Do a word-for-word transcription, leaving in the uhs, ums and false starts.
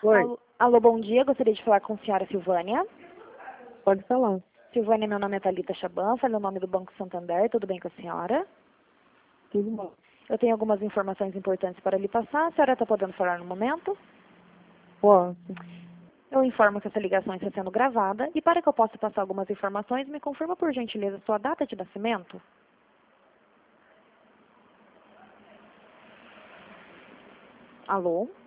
Oi, Alô, alô, bom dia. Gostaria de falar com a senhora Silvânia. pode falar. Silvânia, meu nome é Thalita Chaban, falo o nome do Banco Santander. Tudo bem com a senhora? Tudo bom. Eu tenho algumas informações importantes para lhe passar. A senhora está podendo falar no momento? Posso? Eu informo que essa ligação está sendo gravada e para que eu possa passar algumas informações, me confirma por gentileza sua data de nascimento. Alô?